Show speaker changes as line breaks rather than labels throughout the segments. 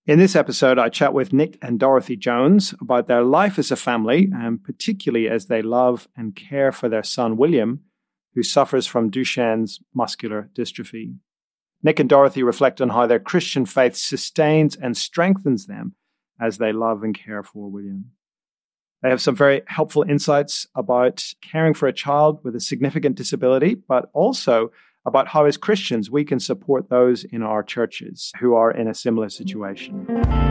In this episode, I chat with Nick and Dorothy Jones about their life as a family, and particularly as they love and care for their son, William, who suffers from Duchenne's muscular dystrophy. Nick and Dorothy reflect on how their Christian faith sustains and strengthens them as they love and care for William. They have some very helpful insights about caring for a child with a significant disability, but also about how as Christians we can support those in our churches who are in a similar situation.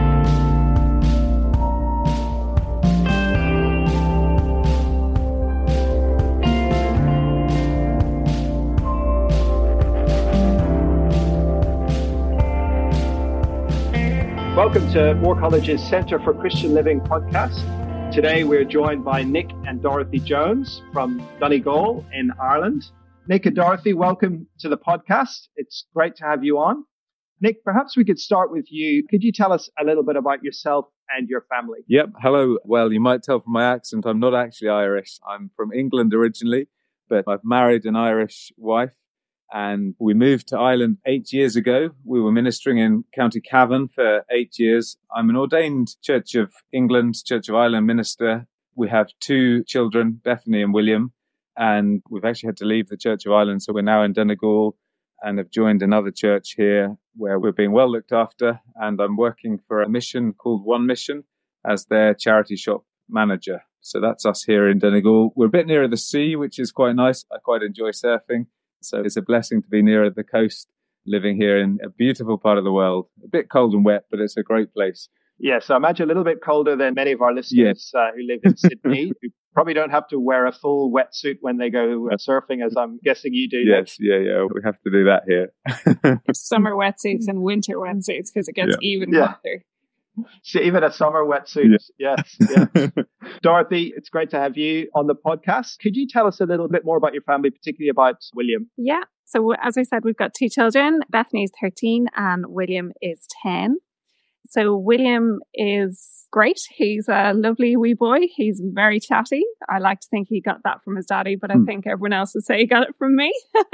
Welcome to Moore College's Centre for Christian Living podcast. Today we're joined by Nick and Dorothy Jones from Donegal in Ireland. Nick and Dorothy, welcome to the podcast. It's great to have you on. Nick, perhaps we could start with you. Could you tell us a little bit about yourself and your family?
Yep. Hello. Well, you might tell from my accent, I'm not actually Irish. I'm from England originally, but I've married an Irish wife and we moved to Ireland 8 years ago. We were ministering in County Cavan for 8 years. I'm an ordained Church of England, Church of Ireland minister. We have 2 children, Bethany and William. And we've actually had to leave the Church of Ireland. So we're now in Donegal and have joined another church here where we're being well looked after. And I'm working for a mission called One Mission as their charity shop manager. So that's us here in Donegal. We're a bit nearer the sea, which is quite nice. I quite enjoy surfing. So it's a blessing to be nearer the coast, living here in a beautiful part of the world. A bit cold and wet, but it's a great place.
Yeah, so I imagine a little bit colder than many of our listeners who live in Sydney, who probably don't have to wear a full wetsuit when they go surfing, as I'm guessing you do.
Yes, yeah, we have to do that here.
Summer wetsuits and winter wetsuits because it gets even hotter.
So even a summer wetsuit, yes. Dorothy, it's great to have you on the podcast. Could you tell us a little bit more about your family, particularly about William?
Yeah, so as I said, we've got 2 children. Bethany is 13 and William is 10. So William is great. He's a lovely wee boy. He's very chatty. I like to think he got that from his daddy, but I think everyone else would say he got it from me.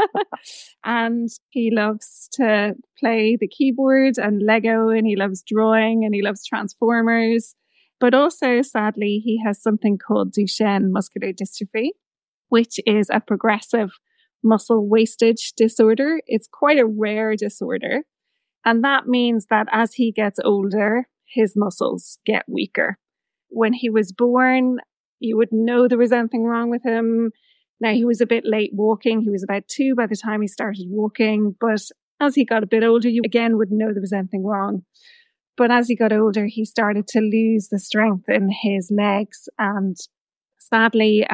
And he loves to play the keyboard and Lego, and he loves drawing, and he loves Transformers. But also, sadly, he has something called Duchenne muscular dystrophy, which is a progressive muscle wastage disorder. It's quite a rare disorder. And that means that as he gets older, his muscles get weaker. When he was born, you would know there was anything wrong with him. Now, he was a bit late walking. He was about 2 by the time he started walking. But as he got a bit older, you again wouldn't know there was anything wrong. But as he got older, he started to lose the strength in his legs. And sadly,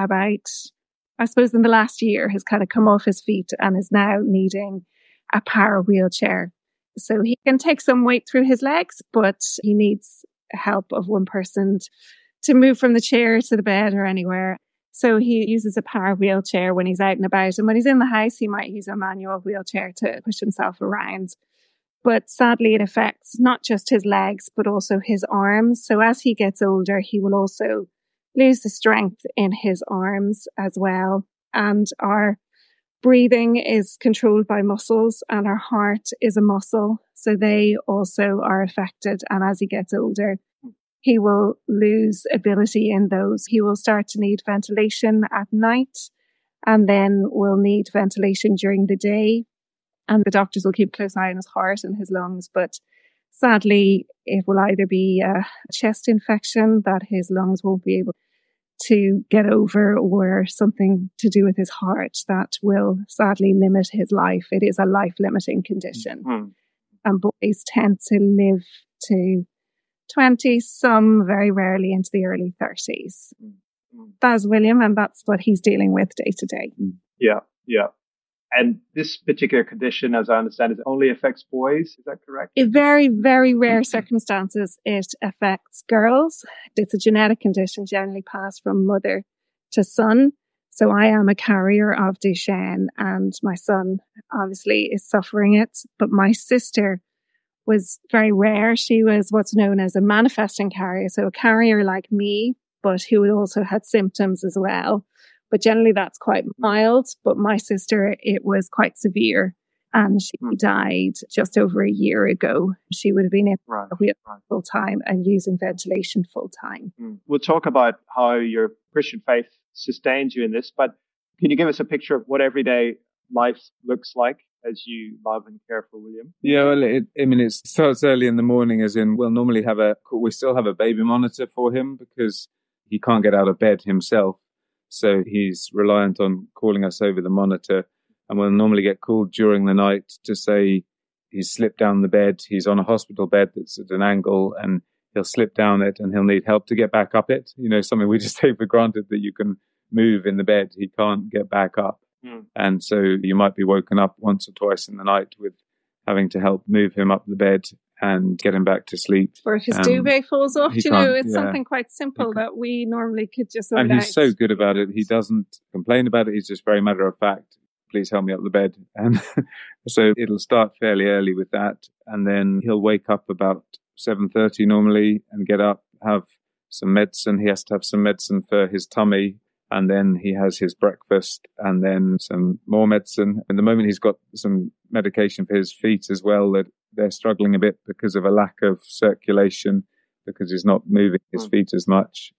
I suppose in the last year, has kind of come off his feet and is now needing a power wheelchair. So he can take some weight through his legs, but he needs help of one person to move from the chair to the bed or anywhere. So he uses a power wheelchair when he's out and about. And when he's in the house, he might use a manual wheelchair to push himself around. But sadly, it affects not just his legs, but also his arms. So as he gets older, he will also lose the strength in his arms as well. And our breathing is controlled by muscles, and our heart is a muscle. So they also are affected. And as he gets older, he will lose ability in those. He will start to need ventilation at night and then will need ventilation during the day. And the doctors will keep a close eye on his heart and his lungs. But sadly, it will either be a chest infection that his lungs won't be able to get over, or something to do with his heart that will sadly limit his life. It is a life-limiting condition. And boys tend to live to 20, some very rarely into the early 30s. That's William, and that's what he's dealing with day to day.
Yeah. And this particular condition, as I understand it, only affects boys. Is that correct?
In very, very rare circumstances, it affects girls. It's a genetic condition generally passed from mother to son. So I am a carrier of Duchenne, and my son obviously is suffering it. But my sister was very rare. She was what's known as a manifesting carrier. So a carrier like me, but who also had symptoms as well. But generally that's quite mild. But my sister, it was quite severe. and she died just over a year ago. She would have been in a wheelchair full time and using ventilation full time.
We'll talk about how your Christian faith sustains you in this, but can you give us a picture of what everyday life looks like as you love and care for William?
Yeah, well, it starts early in the morning, as in we'll normally we still have a baby monitor for him because he can't get out of bed himself. So he's reliant on calling us over the monitor, and we'll normally get called during the night to say he's slipped down the bed. He's on a hospital bed that's at an angle, and he'll slip down it and he'll need help to get back up it. Something we just take for granted that you can move in the bed. He can't get back up. And so you might be woken up once or twice in the night with having to help move him up the bed and get him back to sleep.
Or if his duvet falls off, it's something quite simple that we normally could just sort
out. And he's so good about it. He doesn't complain about it. He's just very matter of fact. Please help me up the bed. And so it'll start fairly early with that. And then he'll wake up about 7:30 normally and get up, have some medicine. He has to have some medicine for his tummy. And then he has his breakfast and then some more medicine. And the moment he's got some medication for his feet as well, that they're struggling a bit because of a lack of circulation, because he's not moving his feet as much.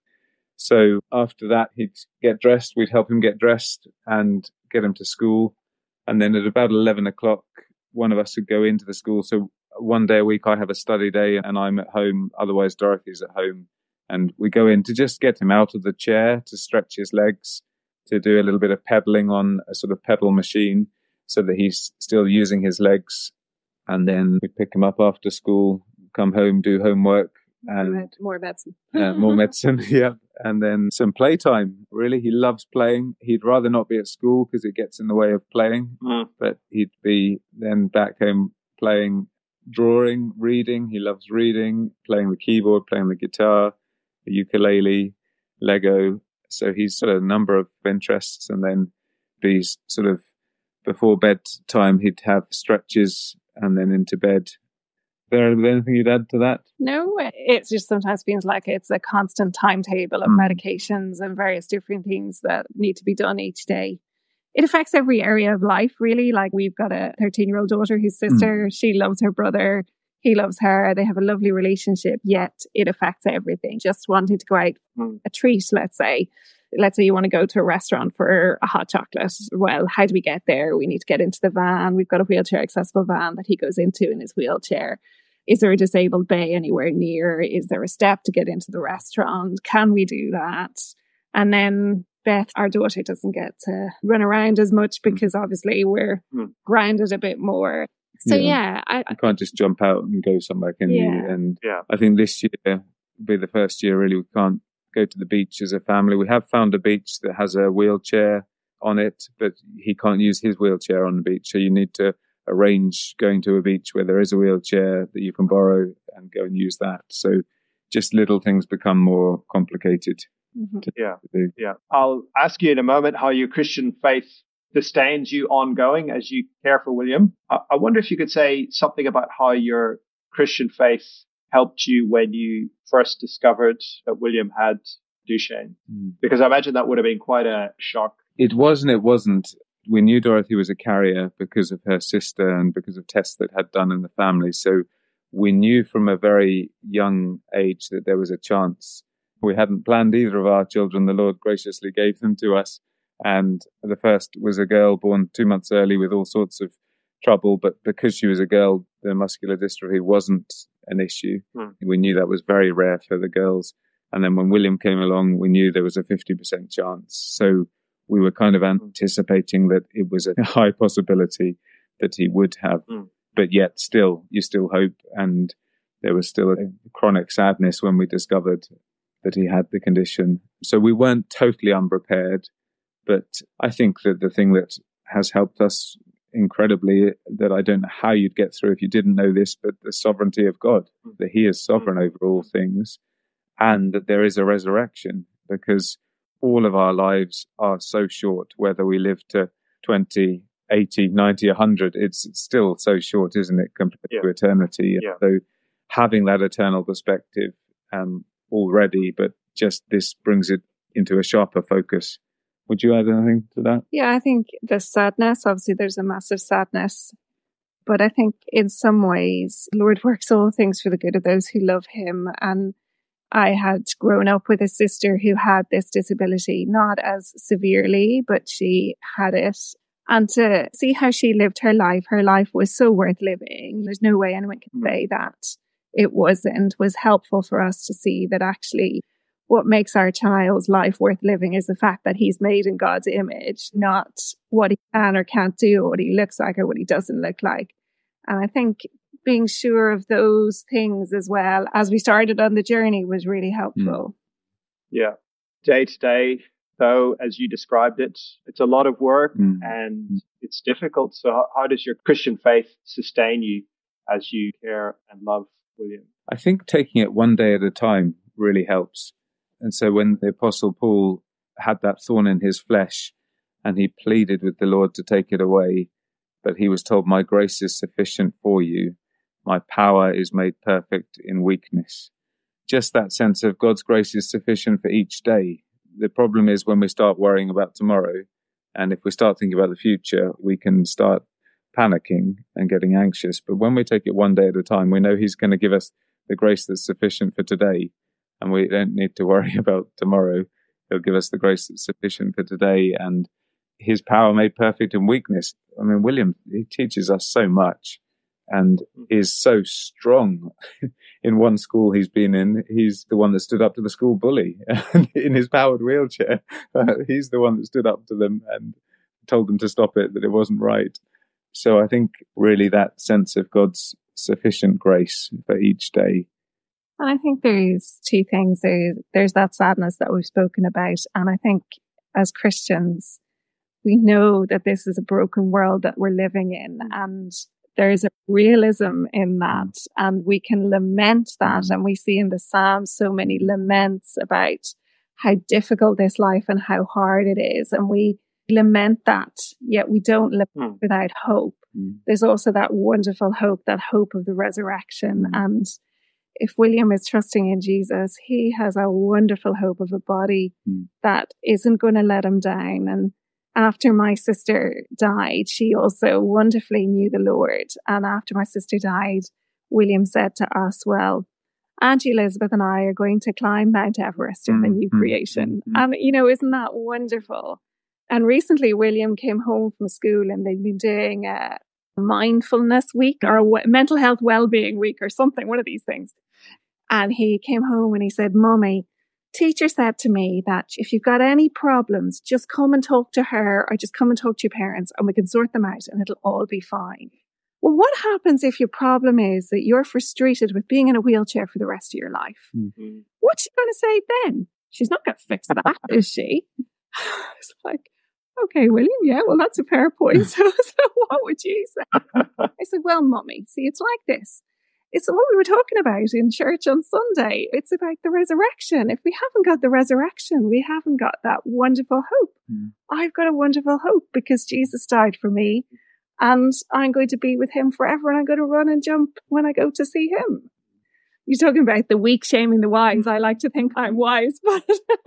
So after that, he'd get dressed. We'd help him get dressed and get him to school. And then at about 11 o'clock, one of us would go into the school. So one day a week, I have a study day and I'm at home. Otherwise, Dorothy's at home. And we go in to just get him out of the chair, to stretch his legs, to do a little bit of pedaling on a sort of pedal machine so that he's still using his legs. And then we pick him up after school, come home, do homework. And
more medicine.
More medicine, yeah. And then some playtime, really. He loves playing. He'd rather not be at school because it gets in the way of playing. But he'd be then back home playing, drawing, reading. He loves reading, playing the keyboard, playing the guitar, the ukulele, Lego. So he's sort of a number of interests. And then these sort of before bedtime, he'd have stretches and then into bed. Is there anything you'd add to that?
No, it just sometimes feels like it's a constant timetable of medications and various different things that need to be done each day. It affects every area of life, really. Like we've got a 13-year-old daughter whose sister, she loves her brother. He loves her. They have a lovely relationship, yet it affects everything. Just wanting to go out a treat, let's say. Let's say you want to go to a restaurant for a hot chocolate. Well, how do we get there? We need to get into the van. We've got a wheelchair accessible van that he goes into in his wheelchair. Is there a disabled bay anywhere near? Is there a step to get into the restaurant? Can we do that? And then Beth, our daughter, doesn't get to run around as much because obviously we're grounded a bit more. So yeah,
you can't just jump out and go somewhere, can you? And I think this year will be the first year really we can't go to the beach as a family. We have found a beach that has a wheelchair on it, but he can't use his wheelchair on the beach. So you need to arrange going to a beach where there is a wheelchair that you can borrow and go and use that. So just little things become more complicated. To do.
I'll ask you in a moment how your Christian faith sustains you ongoing as you care for William. I wonder if you could say something about how your Christian faith helped you when you first discovered that William had Duchenne, because I imagine that would have been quite a shock.
It wasn't. We knew Dorothy was a carrier because of her sister and because of tests that had done in the family. So we knew from a very young age that there was a chance. We hadn't planned either of our children. The Lord graciously gave them to us. And the first was a girl born 2 months early with all sorts of trouble. But because she was a girl, the muscular dystrophy wasn't an issue. We knew that was very rare for the girls. And then when William came along, we knew there was a 50% chance. So we were kind of anticipating that it was a high possibility that he would have. But yet still, you still hope. And there was still a chronic sadness when we discovered that he had the condition. So we weren't totally unprepared. But I think that the thing that has helped us incredibly, that I don't know how you'd get through if you didn't know this, but the sovereignty of God, that he is sovereign over all things, and that there is a resurrection, because all of our lives are so short, whether we live to 20, 80, 90, 100, it's still so short, isn't it, compared to eternity? So having that eternal perspective already, but just this brings it into a sharper focus. Would you add anything to that?
Yeah, I think the sadness, obviously there's a massive sadness But I think in some ways, the Lord works all things for the good of those who love him. And I had grown up with a sister who had this disability, not as severely, but she had it. And to see how she lived her life was so worth living. There's no way anyone can say that it wasn't, was helpful for us to see that actually what makes our child's life worth living is the fact that he's made in God's image, not what he can or can't do, or what he looks like or what he doesn't look like. And I think being sure of those things as well as we started on the journey was really helpful.
Yeah. Day to day, though, as you described it, it's a lot of work and it's difficult. So how does your Christian faith sustain you as you care and love William?
I think taking it one day at a time really helps. And so when the Apostle Paul had that thorn in his flesh and he pleaded with the Lord to take it away, but he was told, my grace is sufficient for you. My power is made perfect in weakness. Just that sense of God's grace is sufficient for each day. The problem is when we start worrying about tomorrow, and if we start thinking about the future, we can start panicking and getting anxious. But when we take it one day at a time, we know he's going to give us the grace that's sufficient for today. And we don't need to worry about tomorrow. He'll give us the grace that's sufficient for today and his power made perfect in weakness. I mean, William, he teaches us so much and is so strong. In one school he's been in, he's the one that stood up to the school bully in his powered wheelchair. He's the one that stood up to them and told them to stop it, that it wasn't right. So I think really that sense of God's sufficient grace for each day.
And I think there's two things. There's that sadness that we've spoken about. And I think as Christians, we know that this is a broken world that we're living in. And there's a realism in that. And we can lament that. And we see in the Psalms so many laments about how difficult this life and how hard it is. And we lament that, yet we don't live without hope. There's also that wonderful hope, that hope of the resurrection. And if William is trusting in Jesus, he has a wonderful hope of a body that isn't going to let him down. And after my sister died, she also wonderfully knew the Lord. And after my sister died, William said to us, well, Auntie Elizabeth and I are going to climb Mount Everest in the new creation. And, you know, isn't that wonderful? And recently, William came home from school and they've been doing a mindfulness week or mental health well-being week or something, one of these things. And he came home and he said, Mummy, teacher said to me that if you've got any problems, just come and talk to her or just come and talk to your parents and we can sort them out and it'll all be fine. Well, what happens if your problem is that you're frustrated with being in a wheelchair for the rest of your life? What's she going to say then? She's not going to fix that, is she? It's like, okay, William, yeah, well, that's a fair point. So what would you say? I said, well, Mummy, see, it's like this. It's what we were talking about in church on Sunday. It's about the resurrection. If we haven't got the resurrection, we haven't got that wonderful hope. I've got a wonderful hope because Jesus died for me and I'm going to be with him forever and I'm going to run and jump when I go to see him. You're talking about the weak shaming the wise. I like to think I'm wise, but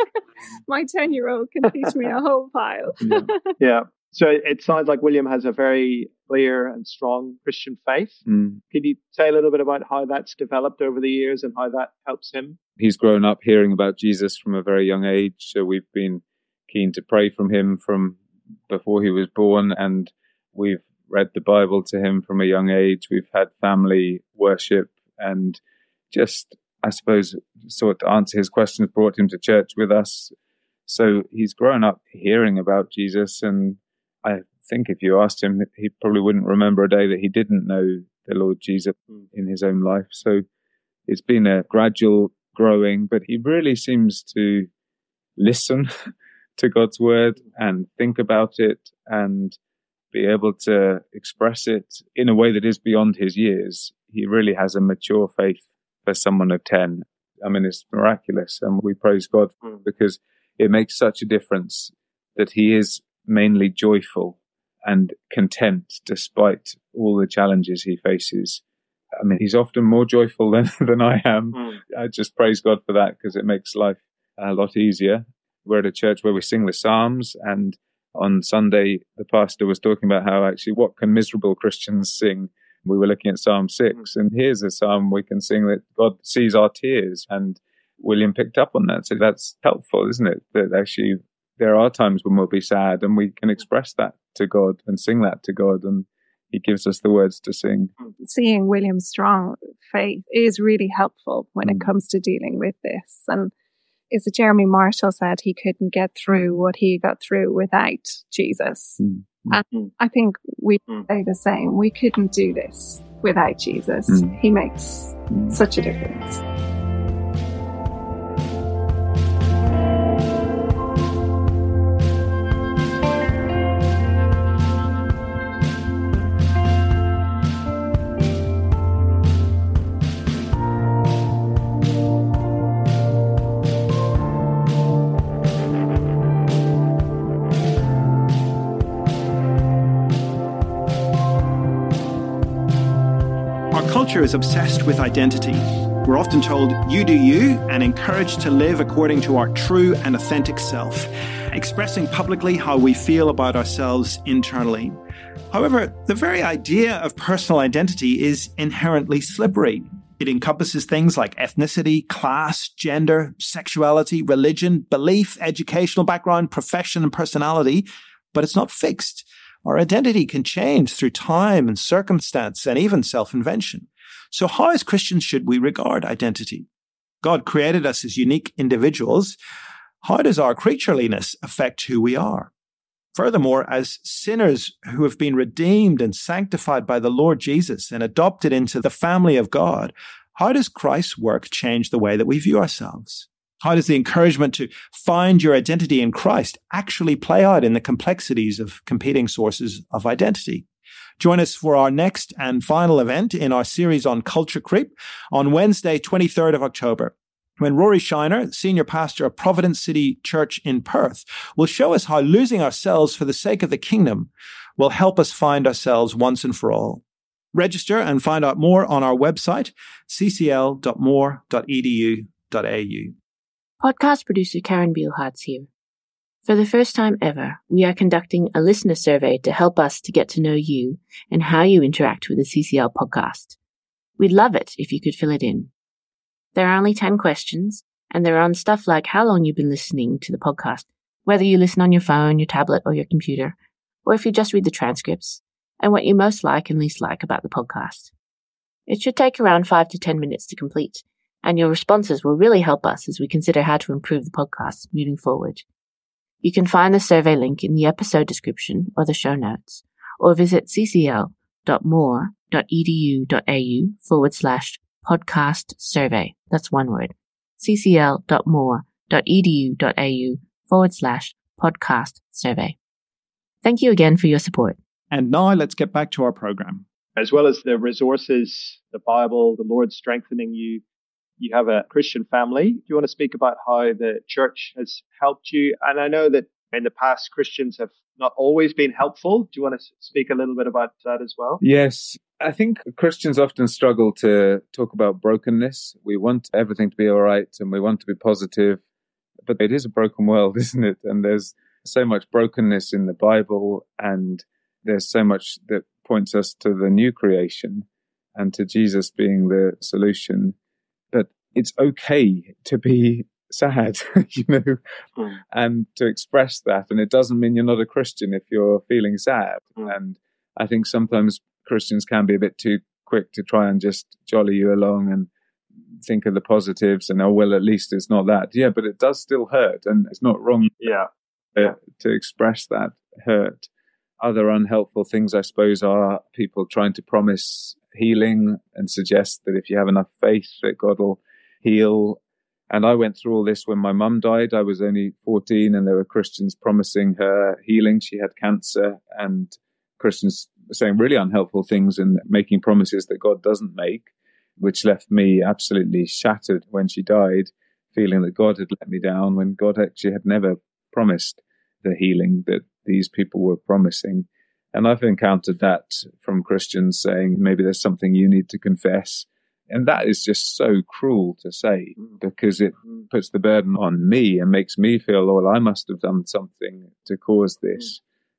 my 10-year-old can teach me a whole pile.
Yeah. So it sounds like William has a very clear and strong Christian faith. Can you say a little bit about how that's developed over the years and how that helps him?
He's grown up hearing about Jesus from a very young age. So we've been keen to pray from him from before he was born. And we've read the Bible to him from a young age. We've had family worship and just, I suppose, sort of answer his questions, brought him to church with us. So he's grown up hearing about Jesus. And I think if you asked him, he probably wouldn't remember a day that he didn't know the Lord Jesus in his own life. So it's been a gradual growing, but he really seems to listen to God's word and think about it and be able to express it in a way that is beyond his years. He really has a mature faith for someone of 10. I mean, it's miraculous. And we praise God because it makes such a difference that he is mainly joyful and content despite all the challenges he faces. I mean, he's often more joyful than I am. I just praise God for that because it makes life a lot easier. We're at a church where we sing the Psalms, and on Sunday, the pastor was talking about how actually what can miserable Christians sing We were looking at Psalm 6, and here's a psalm we can sing that God sees our tears, and William picked up on that. So that's helpful, isn't it? That actually there are times when we'll be sad, and we can express that to God and sing that to God, and he gives us the words to sing.
Seeing William's strong faith is really helpful when it comes to dealing with this. And is it Jeremy Marshall said he couldn't get through what he got through without Jesus. And I think we say the same. We couldn't do this without Jesus. He makes such a difference.
Culture is obsessed with identity. We're often told, you do you, and encouraged to live according to our true and authentic self, expressing publicly how we feel about ourselves internally. However, the very idea of personal identity is inherently slippery. It encompasses things like ethnicity, class, gender, sexuality, religion, belief, educational background, profession, and personality, but it's not fixed. Our identity can change through time and circumstance and even self-invention. So how as Christians should we regard identity? God created us as unique individuals. How does our creatureliness affect who we are? Furthermore, as sinners who have been redeemed and sanctified by the Lord Jesus and adopted into the family of God, how does Christ's work change the way that we view ourselves? How does the encouragement to find your identity in Christ actually play out in the complexities of competing sources of identity? Join us for our next and final event in our series on culture creep on Wednesday, 23rd of October, when Rory Shiner, senior pastor of Providence City Church in Perth, will show us how losing ourselves for the sake of the kingdom will help us find ourselves once and for all. Register and find out more on our website, ccl.moore.edu.au.
Podcast producer Karen Beilhartz here. For the first time ever, we are conducting a listener survey to help us to get to know you and how you interact with the CCL podcast. We'd love it if you could fill it in. There are only 10 questions, and they're on stuff like how long you've been listening to the podcast, whether you listen on your phone, your tablet, or your computer, or if you just read the transcripts, and what you most like and least like about the podcast. It should take around 5 to 10 minutes to complete, and your responses will really help us as we consider how to improve the podcast moving forward. You can find the survey link in the episode description or the show notes, or visit ccl.moore.edu.au/podcast survey. That's one word. ccl.moore.edu.au/podcast survey. Thank you again for your support.
And now let's get back to our program. As well as the resources, the Bible, the Lord strengthening you, you have a Christian family. Do you want to speak about how the church has helped you? And I know that in the past, Christians have not always been helpful. Do you want to speak a little bit about that as well?
Yes. I think Christians often struggle to talk about brokenness. We want everything to be all right and we want to be positive, but it is a broken world, isn't it? And there's so much brokenness in the Bible, and there's so much that points us to the new creation and to Jesus being the solution. But it's okay to be sad, and to express that. And it doesn't mean you're not a Christian if you're feeling sad. And I think sometimes Christians can be a bit too quick to try and just jolly you along and think of the positives and, oh, well, at least it's not that. Yeah, but it does still hurt, and it's not wrong to express that hurt. Other unhelpful things, I suppose, are people trying to promise healing and suggest that if you have enough faith that God will heal. And I went through all this when my mum died. I was only 14, and there were Christians promising her healing. She had cancer, and Christians saying really unhelpful things and making promises that God doesn't make, which left me absolutely shattered when she died, feeling that God had let me down when God actually had never promised the healing that these people were promising. And I've encountered that from Christians saying, maybe there's something you need to confess. And that is just so cruel to say, because it puts the burden on me and makes me feel, well, I must have done something to cause this.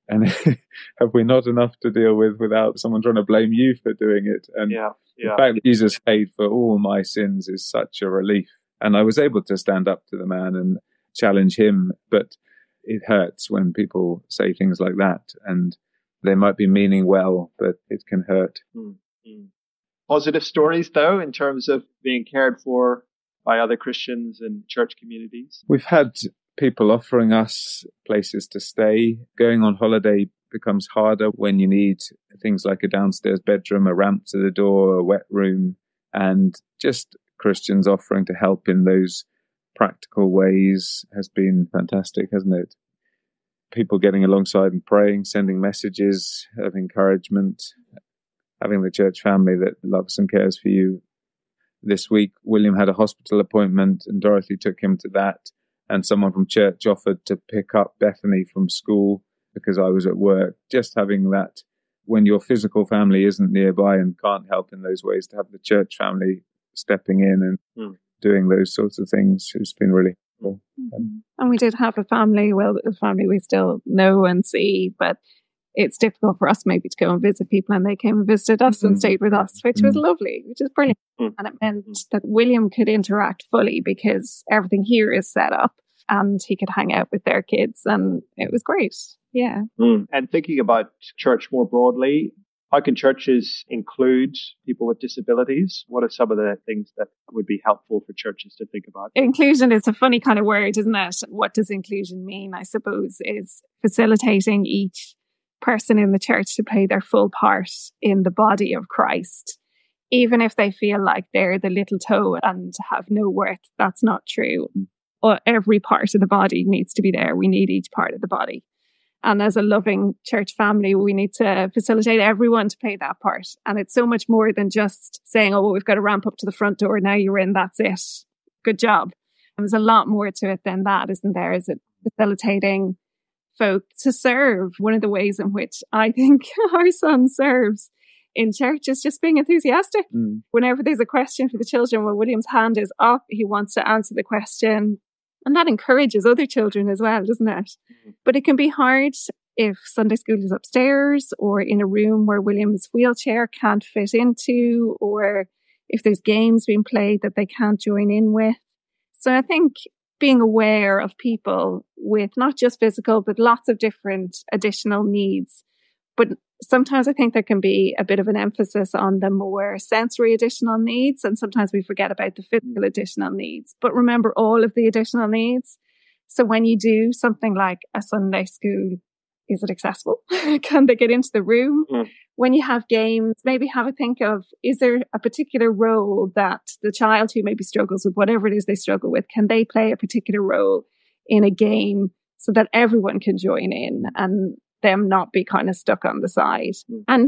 And have we not enough to deal with without someone trying to blame you for doing it? And the fact that Jesus paid for all my sins is such a relief. And I was able to stand up to the man and challenge him. But it hurts when people say things like that. And they might be meaning well, but it can hurt.
Mm-hmm. Positive stories, though, in terms of being cared for by other Christians and church communities?
We've had people offering us places to stay. Going on holiday becomes harder when you need things like a downstairs bedroom, a ramp to the door, a wet room, and just Christians offering to help in those practical ways has been fantastic, hasn't it? People getting alongside and praying, sending messages of encouragement, having the church family that loves and cares for you. This week, William had a hospital appointment and Dorothy took him to that. And someone from church offered to pick up Bethany from school because I was at work. Just having that when your physical family isn't nearby and can't help in those ways, to have the church family stepping in and doing those sorts of things has been really cool.
And we did have a family we still know and see, but it's difficult for us maybe to go and visit people, and they came and visited us and stayed with us, which was lovely, which is brilliant. And it meant that William could interact fully because everything here is set up and he could hang out with their kids, and it was great. Yeah.
And thinking about church more broadly, how can churches include people with disabilities? What are some of the things that would be helpful for churches to think about?
Inclusion is a funny kind of word, isn't it? What does inclusion mean? I suppose is facilitating each person in the church to play their full part in the body of Christ. Even if they feel like they're the little toe and have no worth, that's not true. Every part of the body needs to be there. We need each part of the body. And as a loving church family, we need to facilitate everyone to play that part. And it's so much more than just saying, oh, well, we've got to ramp up to the front door. Now you're in, that's it. Good job. And there's a lot more to it than that, isn't there? Is it facilitating folk to serve? One of the ways in which I think our son serves in church is just being enthusiastic. Whenever there's a question for the children, when William's hand is up, he wants to answer the question. And that encourages other children as well, doesn't it? But it can be hard if Sunday school is upstairs or in a room where William's wheelchair can't fit into, or if there's games being played that they can't join in with. So I think being aware of people with not just physical, but lots of different additional needs. But sometimes I think there can be a bit of an emphasis on the more sensory additional needs. And sometimes we forget about the physical additional needs. But remember all of the additional needs. So when you do something like a Sunday school, is it accessible? Can they get into the room? When you have games, maybe have a think of, is there a particular role that the child who maybe struggles with whatever it is they struggle with, can they play a particular role in a game so that everyone can join in and them not be kind of stuck on the side? And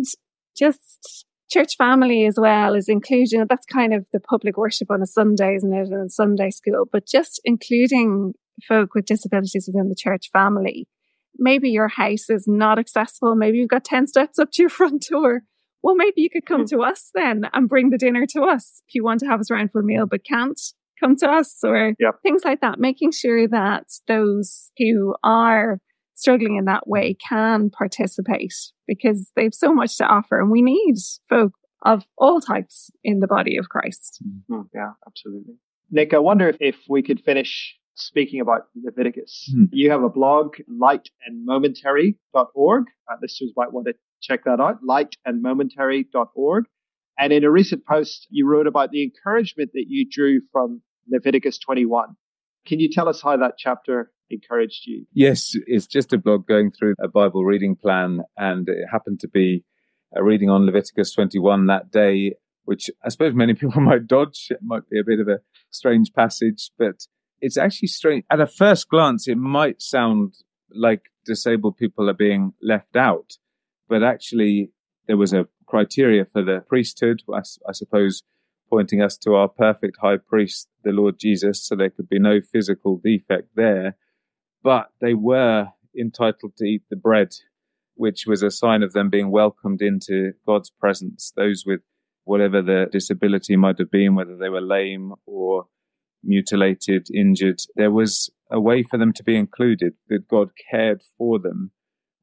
just church family as well is inclusion. That's kind of the public worship on a Sunday, isn't it? And Sunday school, but just including folk with disabilities within the church family. Maybe your house is not accessible. Maybe you've got 10 steps up to your front door. Well, maybe you could come to us then and bring the dinner to us if you want to have us around for a meal, but can't come to us, or things like that. Making sure that those who are struggling in that way can participate, because they've so much to offer, and we need folk of all types in the body of Christ.
Yeah, absolutely. Nick, I wonder if we could finish speaking about Leviticus. You have a blog, lightandmomentary.org. Listeners might want to check that out, lightandmomentary.org. And in a recent post, you wrote about the encouragement that you drew from Leviticus 21. Can you tell us how that chapter encouraged you?
Yes, it's just a blog going through a Bible reading plan, and it happened to be a reading on Leviticus 21 that day, which I suppose many people might dodge. It might be a bit of a strange passage, but it's actually strange. At a first glance, it might sound like disabled people are being left out, but actually there was a criteria for the priesthood, I suppose, pointing us to our perfect high priest, the Lord Jesus, so there could be no physical defect there. But they were entitled to eat the bread, which was a sign of them being welcomed into God's presence. Those with whatever the disability might have been, whether they were lame or mutilated, injured, there was a way for them to be included, that God cared for them.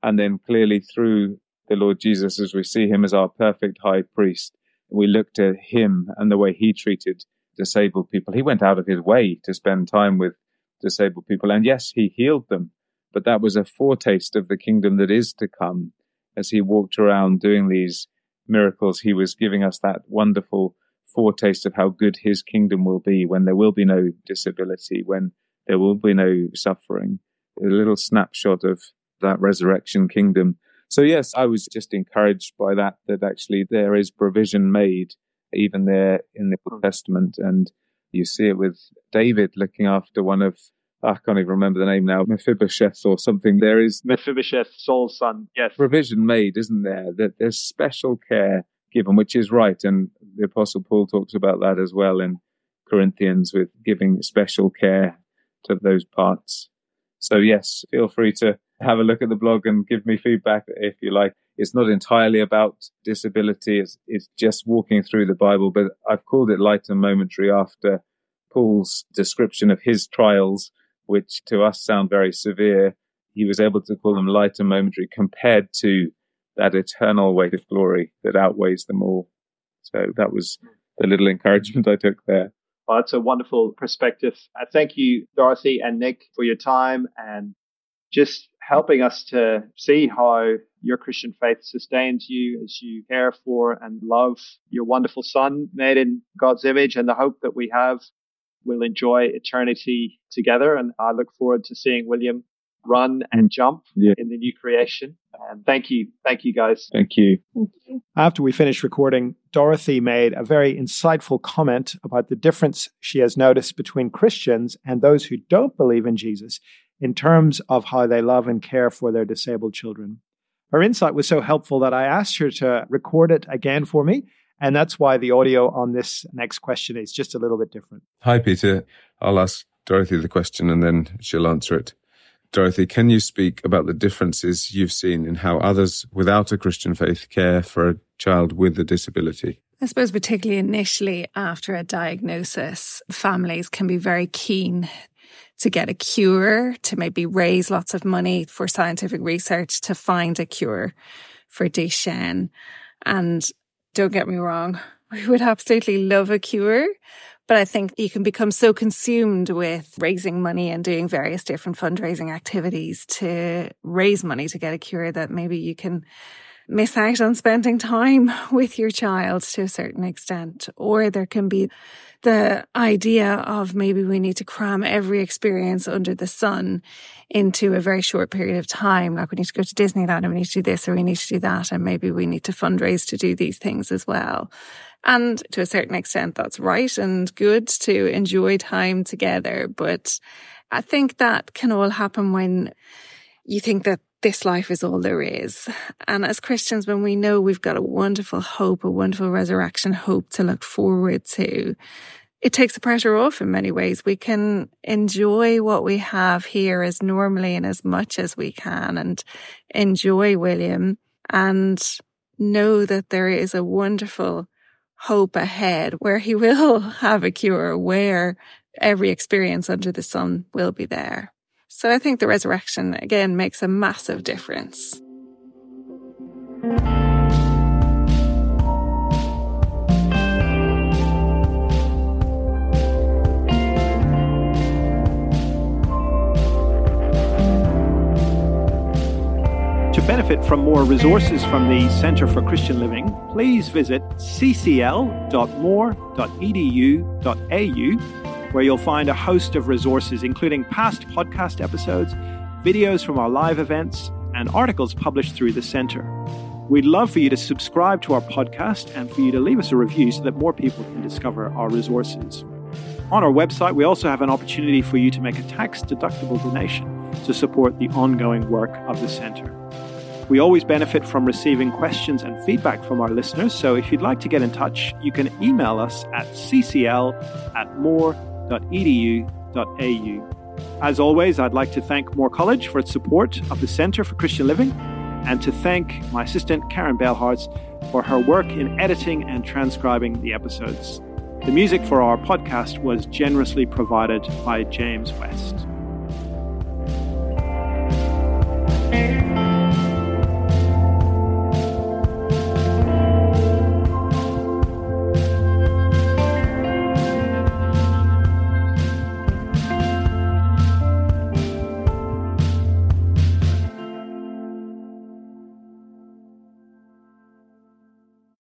And then clearly through the Lord Jesus, as we see him as our perfect high priest, we look to him and the way he treated disabled people. He went out of his way to spend time with disabled people. And yes, he healed them, but that was a foretaste of the kingdom that is to come. As he walked around doing these miracles, he was giving us that wonderful foretaste of how good his kingdom will be when there will be no disability, when there will be no suffering. A little snapshot of that resurrection kingdom. So yes, I was just encouraged by that actually there is provision made even there in the Old Testament. And you see it with David looking after one of, I can't even remember the name now, Mephibosheth or something. There is
Mephibosheth, Saul's son. Yes.
Provision made, isn't there? That there's special care given, which is right. And the Apostle Paul talks about that as well in Corinthians, with giving special care to those parts. So yes, feel free to have a look at the blog and give me feedback if you like. It's not entirely about disability. It's just walking through the Bible, but I've called it light and momentary after Paul's description of his trials, which to us sound very severe. He was able to call them light and momentary compared to that eternal weight of glory that outweighs them all. So that was the little encouragement I took there.
Well, that's a wonderful perspective. Thank you, Dorothy and Nick, for your time and just helping us to see how your Christian faith sustains you as you care for and love your wonderful son made in God's image, and the hope that we have we'll enjoy eternity together. And I look forward to seeing William run and jump in the new creation. And thank you guys.
Thank you.
After we finished recording, Dorothy made a very insightful comment about the difference she has noticed between Christians and those who don't believe in Jesus in terms of how they love and care for their disabled children. Her insight was so helpful that I asked her to record it again for me. And that's why the audio on this next question is just a little bit different.
Hi, Peter. I'll ask Dorothy the question and then she'll answer it. Dorothy, can you speak about the differences you've seen in how others without a Christian faith care for a child with a disability?
I suppose particularly initially after a diagnosis, families can be very keen to get a cure, to maybe raise lots of money for scientific research to find a cure for Duchenne. And don't get me wrong, we would absolutely love a cure. But I think you can become so consumed with raising money and doing various different fundraising activities to raise money to get a cure that maybe you can miss out on spending time with your child to a certain extent. Or there can be the idea of maybe we need to cram every experience under the sun into a very short period of time. Like we need to go to Disneyland and we need to do this or we need to do that. And maybe we need to fundraise to do these things as well. And to a certain extent, that's right and good to enjoy time together. But I think that can all happen when you think that this life is all there is. And as Christians, when we know we've got a wonderful hope, a wonderful resurrection hope to look forward to, it takes the pressure off in many ways. We can enjoy what we have here as normally and as much as we can and enjoy William and know that there is a wonderful hope ahead where he will have a cure, where every experience under the sun will be there. So I think the resurrection, again, makes a massive difference.
To benefit from more resources from the Centre for Christian Living, please visit ccl.more.edu.au, where you'll find a host of resources, including past podcast episodes, videos from our live events, and articles published through the Centre. We'd love for you to subscribe to our podcast and for you to leave us a review so that more people can discover our resources. On our website, we also have an opportunity for you to make a tax-deductible donation to support the ongoing work of the Centre. We always benefit from receiving questions and feedback from our listeners, so if you'd like to get in touch, you can email us at ccl@more.edu.au. As always, I'd like to thank Moore College for its support of the Centre for Christian Living, and to thank my assistant Karen Bellhartz for her work in editing and transcribing the episodes. The music for our podcast was generously provided by James West.